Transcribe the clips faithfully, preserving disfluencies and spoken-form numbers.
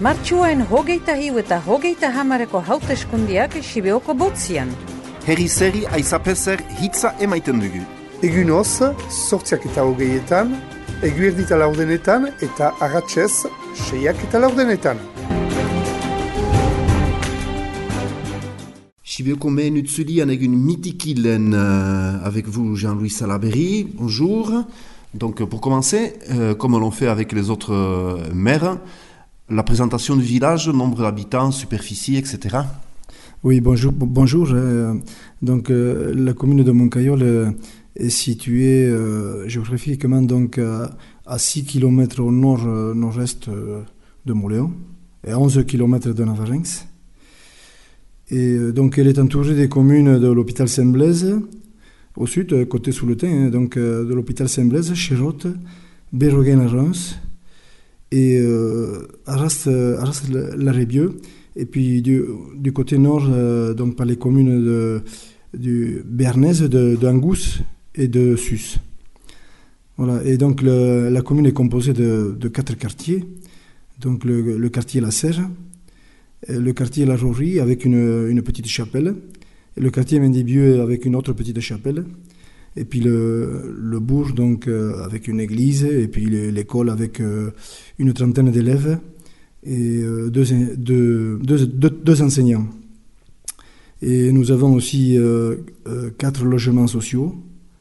Martxuaren hogeita hiu eta hogeita hamareko hauteskundiak Sibeoko botzian. Herri zerri aizapezer hitza emaiten dugu. Egun hoz, sortziak eta hogeietan, eguerdita laurdenetan eta arratsez seiak eta laurdenetan. Sibeoko mehen utzulian egun mitikilen euh, avec vous Jean-Louis Salaberry. Bonjour. Donc pour commencer, euh, comme l'on fait avec les autres euh, maires, la présentation du village, nombre d'habitants, superficie, et cetera. Oui, bonjour. bonjour. Euh, donc euh, la commune de Moncayol euh, est située euh, géographiquement donc à, à six kilomètres au nord, euh, nord-est euh, de Moléon et à onze kilomètres de Navarrenx. Et euh, donc elle est entourée des communes de l'hôpital Saint-Blaise, au sud, côté Souletin, hein, donc euh, de l'hôpital Saint-Blaise, Chérotte, Béroguin-la-Reims et euh, Arras-la-Rébieux. Et puis du, du côté nord, euh, donc par les communes de, du Béarnais, de, d'Angous et de Sus. Voilà. Et donc le, la commune est composée de, de quatre quartiers. Donc le, le quartier La Serre, le quartier La Rorie avec une, une petite chapelle, et le quartier Mendibieux avec une autre petite chapelle, et puis le, le bourg donc euh, avec une église, et puis l'école avec euh, une trentaine d'élèves et euh, deux, deux, deux, deux, deux enseignants. Et nous avons aussi euh, euh, quatre logements sociaux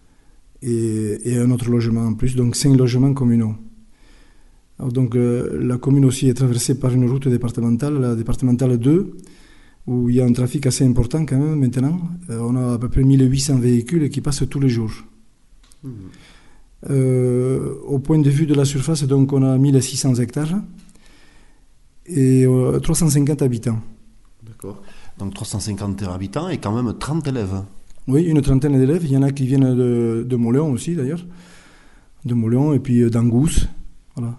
et, et un autre logement en plus, donc cinq logements communaux. Alors donc euh, la commune aussi est traversée par une route départementale, la départementale deux, où il y a un trafic assez important quand même maintenant. Euh, on a à peu près mille huit cents véhicules qui passent tous les jours. Mmh. Euh, au point de vue de la surface, donc on a mille six cents hectares et euh, trois cent cinquante habitants. D'accord. Donc trois cent cinquante habitants et quand même trente élèves. Oui, une trentaine d'élèves. Il y en a qui viennent de, de Moléon aussi d'ailleurs. De Moléon et puis d'Angous. Voilà.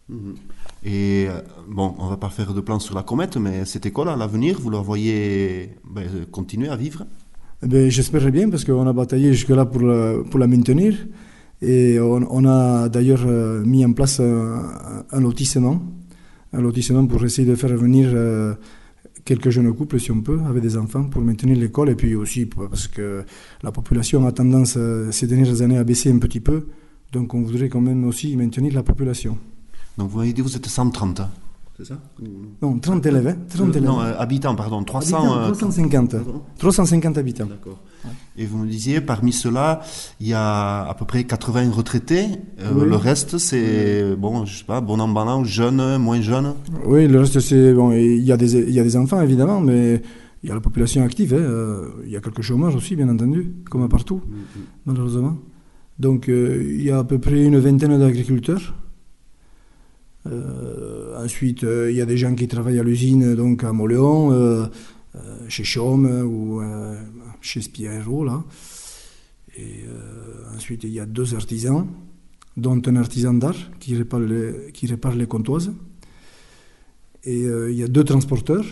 Et bon, on ne va pas faire de plan sur la comète, mais cette école, à l'avenir, vous la voyez ben, continuer à vivre? Eh bien, j'espère bien, parce qu'on a bataillé jusque-là pour la, pour la maintenir. Et on, on a d'ailleurs mis en place un, un lotissement, un lotissement pour essayer de faire venir euh, quelques jeunes couples, si on peut, avec des enfants, pour maintenir l'école. Et puis aussi parce que la population a tendance, ces dernières années, à baisser un petit peu. Donc on voudrait quand même aussi maintenir la population. Donc vous avez dit que vous êtes cent trente, c'est ça? Non, trente élèves. Hein, trente élèves. Non, euh, habitants, pardon, trois cents... Habitants, trois cent cinquante. Pardon trois cent cinquante habitants. D'accord. Ouais. Et vous me disiez, parmi ceux-là, il y a à peu près quatre-vingts retraités. Euh, oui. Le reste, c'est, bon, je sais pas, bon an, bon an, jeunes, moins jeunes? Oui, le reste, c'est... Bon, il y a des, il y a des enfants, évidemment, mais il y a la population active. Hein. Il y a quelques chômages aussi, bien entendu, comme partout, mm-hmm. malheureusement. Donc, euh, il y a à peu près une vingtaine d'agriculteurs. Euh, ensuite, euh, il y a des gens qui travaillent à l'usine, donc à Moléon, euh, euh, chez Chaume ou euh, chez Spirero, là. Et euh, ensuite, il y a deux artisans, dont un artisan d'art qui répare les, qui répare les comptoises. Et euh, il y a deux transporteurs.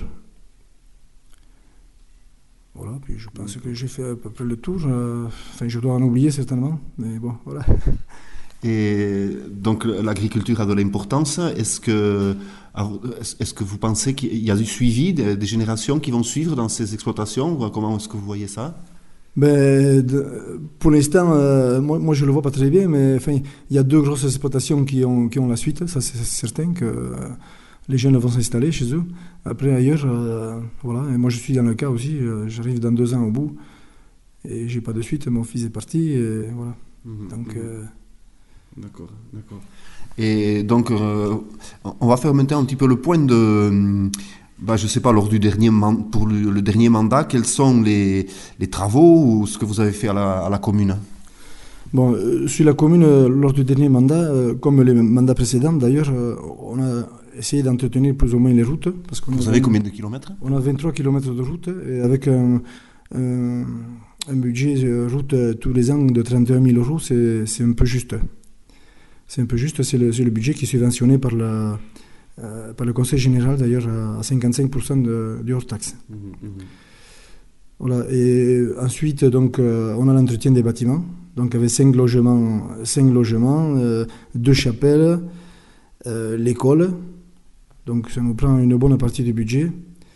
Voilà, puis je pense que j'ai fait à peu près le tour. Euh, enfin, je dois en oublier certainement, mais bon, voilà. Et donc l'agriculture a de l'importance. Est-ce que, est-ce que vous pensez qu'il y a du suivi des, des générations qui vont suivre dans ces exploitations? Comment est-ce que vous voyez ça? Ben, de, pour l'instant, euh, moi, moi je le vois pas très bien, mais enfin, il y a deux grosses exploitations qui ont, qui ont la suite. Ça c'est certain que euh, les jeunes vont s'installer chez eux. Après ailleurs, euh, voilà. Et moi je suis dans le cas aussi. Euh, j'arrive dans deux ans au bout et j'ai pas de suite. Mon fils est parti et voilà. Mmh, donc. Mmh. Euh, D'accord, d'accord. Et donc, euh, on va faire maintenant un petit peu le point de, bah, je ne sais pas, lors du dernier man- pour le, le dernier mandat, quels sont les, les travaux ou ce que vous avez fait à la, à la commune? Bon, euh, sur la commune, euh, lors du dernier mandat, euh, comme les mandats précédents d'ailleurs, euh, on a essayé d'entretenir plus ou moins les routes. Parce qu'on vous a avez combien de kilomètres? On a vingt-trois kilomètres de route et avec un, un, un budget de route tous les ans de trente et un mille euros, c'est, c'est un peu juste. C'est un peu juste, c'est le, c'est le budget qui est subventionné par, la, euh, par le Conseil général, d'ailleurs, à cinquante-cinq pour cent de, du hors-taxe. Mmh, mmh. Voilà. Et ensuite, donc, euh, on a l'entretien des bâtiments, donc avec cinq logements, cinq logements euh, deux chapelles, euh, l'école, Donc ça nous prend une bonne partie du budget,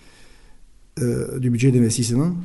euh, du budget d'investissement.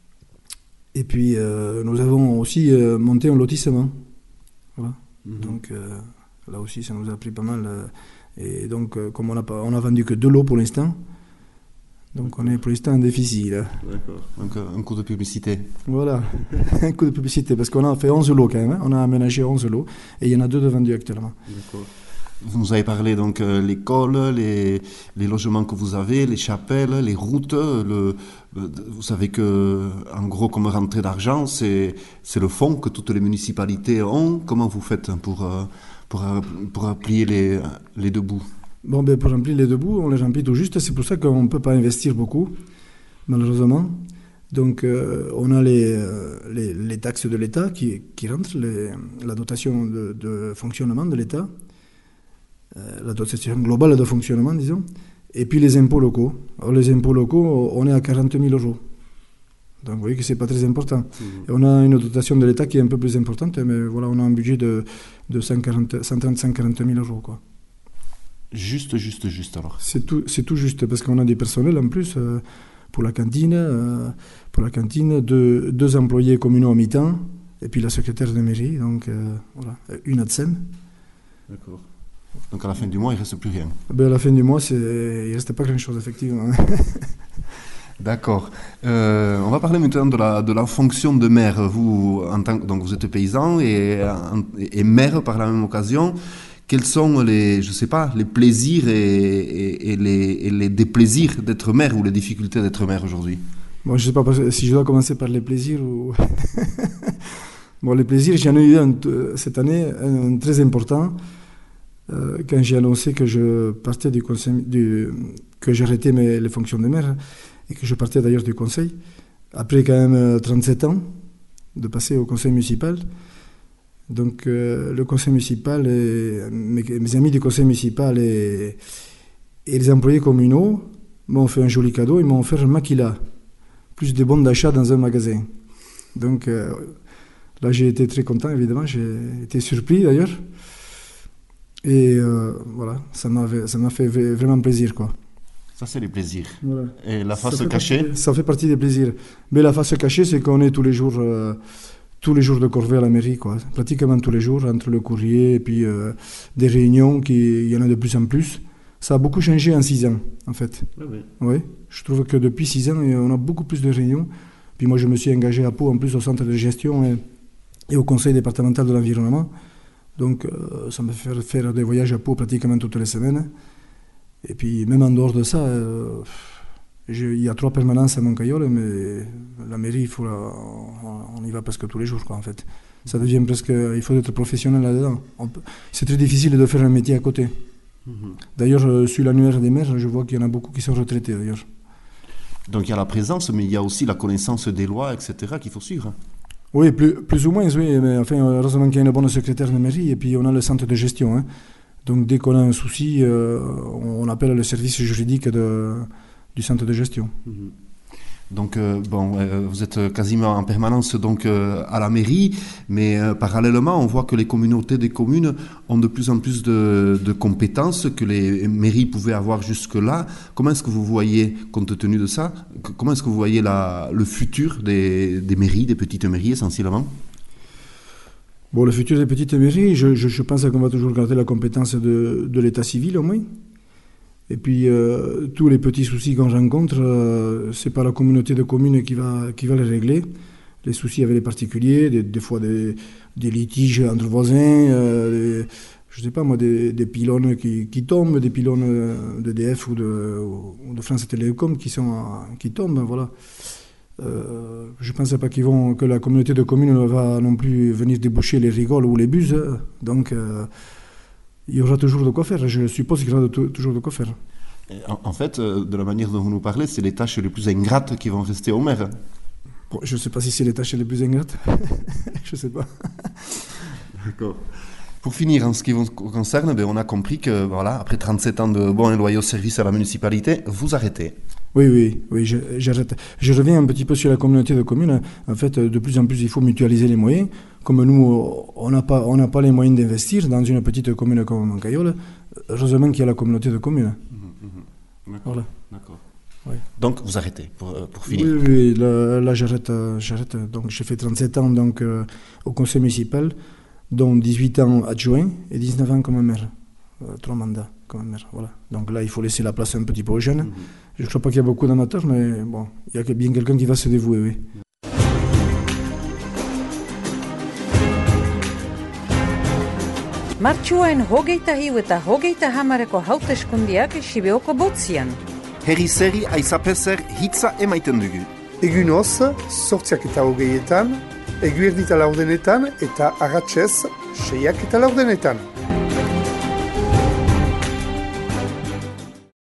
Et puis euh, nous avons aussi euh, monté un lotissement. Voilà. Mmh. Donc euh, là aussi ça nous a pris pas mal. Euh, et donc euh, comme on a, pas, on a vendu que deux lots pour l'instant, donc on est pour l'instant en déficit. Là. D'accord. Donc un coup de publicité. Voilà, un coup de publicité, parce qu'on a fait onze lots quand même, hein. On a aménagé onze lots, et il y en a deux de vendus actuellement. D'accord. Vous nous avez parlé donc euh, l'école, les, les logements que vous avez, les chapelles, les routes. Le, le, vous savez que, en gros, comme rentrée d'argent, c'est, c'est le fonds que toutes les municipalités ont. Comment vous faites pour, euh, pour, pour appuyer les, les deux bouts? Bon, ben, pour remplir les deux bouts, on les remplit tout juste. C'est pour ça qu'on ne peut pas investir beaucoup, malheureusement. Donc, euh, on a les, euh, les, les taxes de l'État qui, qui rentrent, les, la dotation de, de fonctionnement de l'État. Euh, la dotation globale de fonctionnement, disons, et puis les impôts locaux. Alors, les impôts locaux, on est à quarante mille euros. Donc vous voyez que ce n'est pas très important. Mmh. Et on a une dotation de l'État qui est un peu plus importante, mais voilà, on a un budget de, de cent trente à cent quarante mille euros. Quoi. Juste, juste, juste alors. C'est tout, c'est tout juste, parce qu'on a des personnels en plus euh, pour la cantine, euh, pour la cantine deux, deux employés communaux à mi-temps, et puis la secrétaire de mairie, donc euh, voilà, une A D S E M. D'accord. Donc à la fin du mois, il ne reste plus rien. Ben à la fin du mois, c'est... il ne reste pas grand-chose, effectivement. D'accord. Euh, on va parler maintenant de la, de la fonction de maire. Vous, en tant, donc vous êtes paysan et, et maire par la même occasion. Quels sont les, je sais pas, les plaisirs et, et, et, les, et les déplaisirs d'être maire ou les difficultés d'être maire aujourd'hui? Bon, je ne sais pas si je dois commencer par les plaisirs ou... Bon, les plaisirs, j'en ai eu un, cette année un, un très important. Euh, quand j'ai annoncé que je partais du conseil, du, que j'arrêtais mes, les fonctions de maire et que je partais d'ailleurs du conseil, après quand même trente-sept ans de passer au conseil municipal. Donc euh, le conseil municipal, et mes, mes amis du conseil municipal et, et les employés communaux m'ont fait un joli cadeau, ils m'ont offert un maquila, plus des bons d'achat dans un magasin. Donc euh, là j'ai été très content évidemment, j'ai été surpris d'ailleurs. Et euh, voilà, ça m'a, ça m'a fait vraiment plaisir, quoi. Ça, c'est les plaisirs. Voilà. Et la face cachée partie, Ça fait partie des plaisirs. Mais la face cachée, c'est qu'on est tous les jours, euh, tous les jours de corvée à la mairie, quoi. Pratiquement tous les jours, entre le courrier et puis euh, des réunions, qui, il y en a de plus en plus. Ça a beaucoup changé en six ans, en fait. Oui, oui. Oui, je trouve que depuis six ans, on a beaucoup plus de réunions. Puis moi, je me suis engagé à Pau, en plus, au centre de gestion et, et au conseil départemental de l'environnement. Donc, euh, ça me fait faire, faire des voyages à Pau pratiquement toutes les semaines. Et puis, même en dehors de ça, euh, il y a trois permanences à Moncaïole, mais la mairie, il faut la, on y va presque tous les jours, quoi, en fait. Ça devient presque... Il faut être professionnel là-dedans. Peut, c'est très difficile de faire un métier à côté. Mm-hmm. D'ailleurs, euh, sur l'annuaire des maires, je vois qu'il y en a beaucoup qui sont retraités, d'ailleurs. Donc, il y a la présence, mais il y a aussi la connaissance des lois, et cetera, qu'il faut suivre. Oui, plus, plus ou moins, oui. Mais enfin, heureusement qu'il y a une bonne secrétaire de mairie et puis on a le centre de gestion. Hein. Donc dès qu'on a un souci, euh, on appelle le service juridique de, du centre de gestion. Mmh. Donc euh, bon, euh, vous êtes quasiment en permanence donc euh, à la mairie, mais euh, parallèlement, on voit que les communautés des communes ont de plus en plus de, de compétences que les mairies pouvaient avoir jusque-là. Comment est-ce que vous voyez, compte tenu de ça, comment est-ce que vous voyez la, le futur des, des mairies, des petites mairies essentiellement? Bon, le futur des petites mairies, je, je, je pense qu'on va toujours garder la compétence de, de l'état civil au moins. Et puis, euh, tous les petits soucis qu'on rencontre, euh, c'est pas la communauté de communes qui va, qui va les régler. Les soucis avec les particuliers, des, des fois des, des litiges entre voisins, euh, des, je sais pas moi, des, des pylônes qui, qui tombent, des pylônes d'E D F ou de, ou de France Télécom qui, sont, qui tombent, voilà. Euh, je ne pense pas qu'ils vont, que la communauté de communes ne va non plus venir déboucher les rigoles ou les buses, donc... Euh, il y aura toujours de quoi faire. Je suppose qu'il y aura de t- toujours de quoi faire. En, en fait, de la manière dont vous nous parlez, c'est les tâches les plus ingrates qui vont rester au maire. Bon, je ne sais pas si c'est les tâches les plus ingrates. Je ne sais pas. D'accord. Pour finir, en ce qui vous concerne, ben, on a compris que, voilà, après trente-sept ans de bons et loyaux services à la municipalité, vous arrêtez. Oui, oui, oui, je, j'arrête. Je reviens un petit peu sur la communauté de communes. En fait, de plus en plus, il faut mutualiser les moyens. Comme nous, on n'a pas, on n'a pas les moyens d'investir dans une petite commune comme Moncaïole, heureusement qu'il y a la communauté de communes. Mmh, mmh. D'accord. Voilà. D'accord. Oui. Donc vous arrêtez pour, euh, pour finir. Oui, oui, là, là j'arrête, euh, j'arrête. Donc j'ai fait trente-sept ans donc, euh, au conseil municipal, dont dix-huit ans adjoint et dix-neuf ans comme maire. Euh, trois mandats comme maire, voilà. Donc là, il faut laisser la place un petit peu aux jeunes. Mm-hmm. Je ne crois pas qu'il y a beaucoup d'amateurs, mais bon, il y a bien quelqu'un qui va se dévouer, oui. Martxuain hogeita hiu eta hogeita hamareko hauteskundiak Sibeoko botzian. Herri zerri aizapezer hitza emaiten dugu. Egunoz, sortziak eta hogeietan, eguerdita laurdenetan eta arratsez seiak eta laurdenetan.